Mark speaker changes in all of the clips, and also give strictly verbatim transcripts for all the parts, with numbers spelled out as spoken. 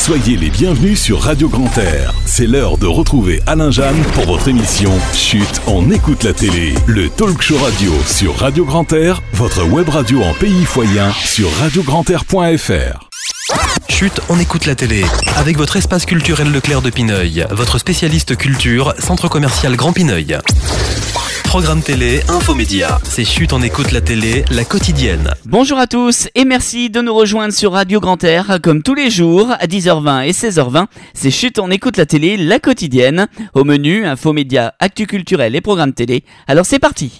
Speaker 1: Soyez les bienvenus sur Radio Grand Air. C'est l'heure de retrouver Alain Jeanne pour votre émission Chut, on écoute la télé. Le talk show radio sur Radio Grand Air, votre web radio en pays foyen sur radio grand air point f r.
Speaker 2: Chut, on écoute la télé. Avec votre espace culturel Leclerc de Pineuil, votre spécialiste culture, centre commercial Grand Pineuil. Programme télé, infomédia. C'est Chut, on écoute la télé, la quotidienne.
Speaker 3: Bonjour à tous et merci de nous rejoindre sur Radio Grand Air. Comme tous les jours, à dix heures vingt et seize heures vingt, c'est Chut, on écoute la télé, la quotidienne. Au menu, infomédia, actu culturel et programme télé. Alors c'est parti.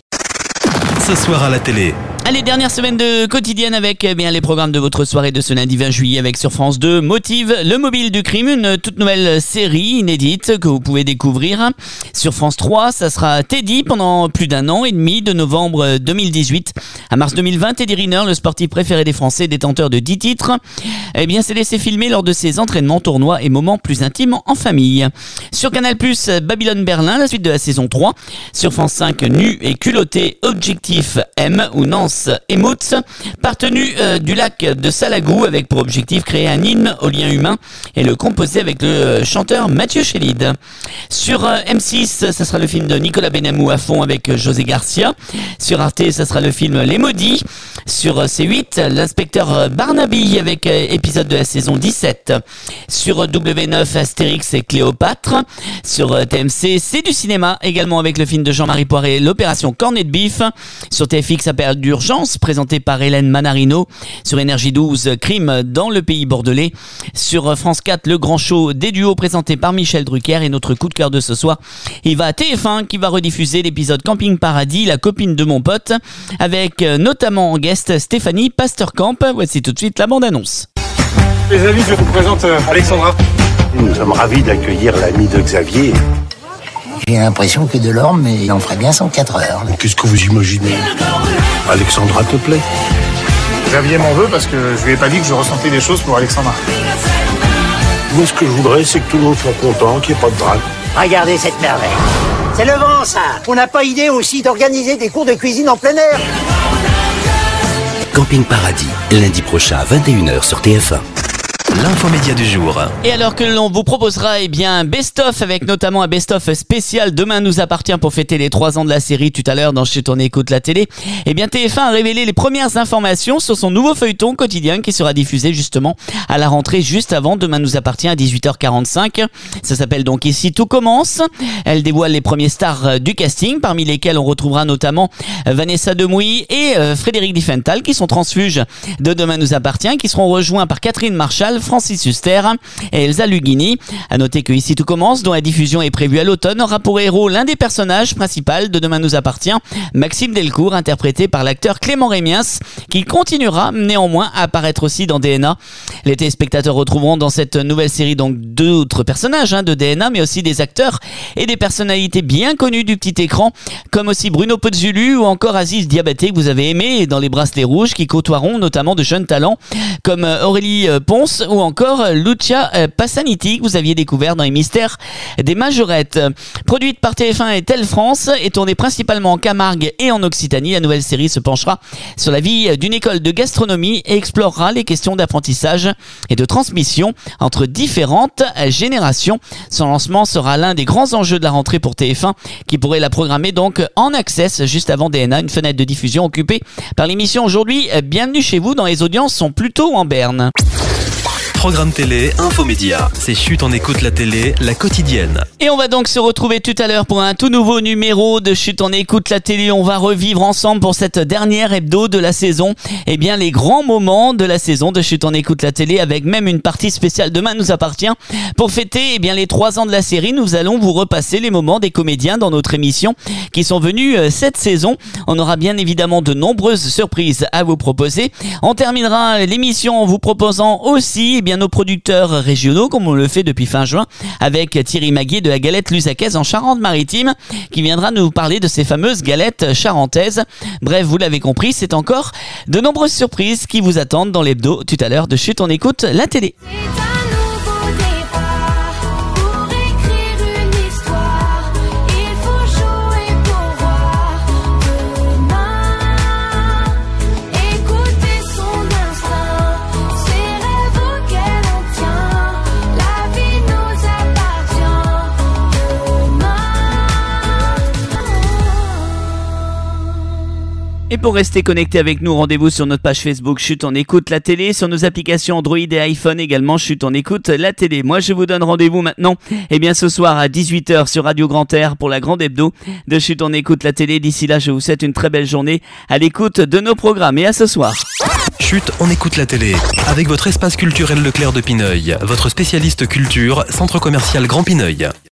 Speaker 2: Ce soir à la télé.
Speaker 3: Allez, dernière semaine de quotidienne avec eh bien les programmes de votre soirée de ce lundi vingt juillet avec sur France deux, Motive, le mobile du crime, une toute nouvelle série inédite que vous pouvez découvrir. Sur France trois, ça sera Teddy pendant plus d'un an et demi, de novembre deux mille dix-huit à mars deux mille vingt. Teddy Riner, le sportif préféré des Français, détenteur de dix titres, eh bien s'est laissé filmer lors de ses entraînements, tournois et moments plus intimes en famille. Sur Canal plus, Babylone Berlin, la suite de la saison trois. Sur France cinq, Nu et culotté, Objectif M ou Nance Emoutes, partenue euh, du lac de Salagou avec pour objectif créer un hymne au lien humain et le composer avec le euh, chanteur Mathieu Chédid. Sur euh, M six, ça sera le film de Nicolas Benamou à fond avec euh, José Garcia. Sur Arte, ça sera le film Les Maudits. Sur euh, C huit, l'inspecteur Barnaby avec euh, épisode de la saison dix-sept. Sur euh, W neuf, Astérix et Cléopâtre. Sur euh, T M C, c'est du cinéma également avec le film de Jean-Marie Poiré, l'opération Cornet de Bif. Sur T F X, Appel d'urgence, présenté par Hélène Manarino. Sur Énergie douze, Crime dans le pays bordelais. Sur France quatre, le grand show des duos présenté par Michel Drucker. Et notre coup de cœur de ce soir, il va à T F un qui va rediffuser l'épisode Camping Paradis, la copine de mon pote, avec notamment en guest Stéphanie Pasterkamp. Voici tout de suite la bande-annonce.
Speaker 4: Les amis, je vous présente euh, Alexandra.
Speaker 5: Nous sommes ravis d'accueillir l'ami de Xavier.
Speaker 6: J'ai l'impression que Delorme, mais il en ferait bien cent quatre heures.
Speaker 5: Qu'est-ce que vous imaginez? Alexandra te plaît?
Speaker 4: Xavier m'en veut parce que je lui ai pas dit que je ressentais des choses pour Alexandra.
Speaker 5: Moi, ce que je voudrais, c'est que tout le monde soit content, qu'il n'y ait pas de drame.
Speaker 6: Regardez cette merveille. C'est le vent, ça. On n'a pas idée aussi d'organiser des cours de cuisine en plein air.
Speaker 7: Camping Paradis, lundi prochain à vingt et une heures sur T F un.
Speaker 2: L'infomédia du jour.
Speaker 3: Et alors que l'on vous proposera eh bien un best-of avec notamment un best-of spécial Demain nous appartient pour fêter les trois ans de la série tout à l'heure dans Chut, on écoute la télé, eh bien T F un a révélé les premières informations sur son nouveau feuilleton quotidien qui sera diffusé justement à la rentrée juste avant Demain nous appartient à dix-huit heures quarante-cinq. Ça s'appelle donc Ici tout commence. Elle dévoile les premiers stars du casting, parmi lesquels on retrouvera notamment Vanessa Demouy et Frédéric Diffenthal qui sont transfuges de Demain nous appartient, qui seront rejoints par Catherine Marchal, Francis Huster et Elsa Lughini. À noter que Ici tout commence, dont la diffusion est prévue à l'automne, aura pour héros l'un des personnages principaux de Demain nous appartient, Maxime Delcourt, interprété par l'acteur Clément Rémiens, qui continuera néanmoins à apparaître aussi dans D N A. Les téléspectateurs retrouveront dans cette nouvelle série donc d'autres personnages hein, de D N A, mais aussi des acteurs et des personnalités bien connues du petit écran, comme aussi Bruno Pozzulu ou encore Aziz Diabaté, que vous avez aimé dans Les Bracelets Rouges, qui côtoieront notamment de jeunes talents comme Aurélie Ponce ou encore Lucia Passaniti, que vous aviez découvert dans Les Mystères des Majorettes. Produite par T F un et Tel France et tournée principalement en Camargue et en Occitanie, la nouvelle série se penchera sur la vie d'une école de gastronomie et explorera les questions d'apprentissage et de transmission entre différentes générations. Son lancement sera l'un des grands enjeux de la rentrée pour T F un, qui pourrait la programmer donc en access juste avant D N A, une fenêtre de diffusion occupée par l'émission aujourd'hui Bienvenue chez vous, dont les audiences sont plutôt en berne.
Speaker 2: Programme télé, infomédia. C'est Chut, on écoute la télé, la quotidienne.
Speaker 3: Et on va donc se retrouver tout à l'heure pour un tout nouveau numéro de Chut, on écoute la télé. On va revivre ensemble pour cette dernière hebdo de la saison, eh bien les grands moments de la saison de Chut, on écoute la télé, avec même une partie spéciale Demain nous appartient. Pour fêter eh bien les trois ans de la série, nous allons vous repasser les moments des comédiens dans notre émission qui sont venus euh, cette saison. On aura bien évidemment de nombreuses surprises à vous proposer. On terminera l'émission en vous proposant aussi eh bien nos producteurs régionaux, comme on le fait depuis fin juin, avec Thierry Maguier de la Galette Lusacaise en Charente-Maritime, qui viendra nous parler de ces fameuses galettes charentaises. Bref, vous l'avez compris, c'est encore de nombreuses surprises qui vous attendent dans l'hebdo tout à l'heure de Chut, on écoute la télé. Et pour rester connecté avec nous, rendez-vous sur notre page Facebook Chut on écoute la télé, sur nos applications Android et iPhone également Chut on écoute la télé. Moi je vous donne rendez-vous maintenant, et bien ce soir à dix-huit heures sur Radio Grand Air pour la grande hebdo de Chut on écoute la télé. D'ici là, je vous souhaite une très belle journée à l'écoute de nos programmes, et à ce soir.
Speaker 2: Chut, on écoute la télé. Avec votre espace culturel Leclerc de Pineuil, votre spécialiste culture, centre commercial Grand Pineuil.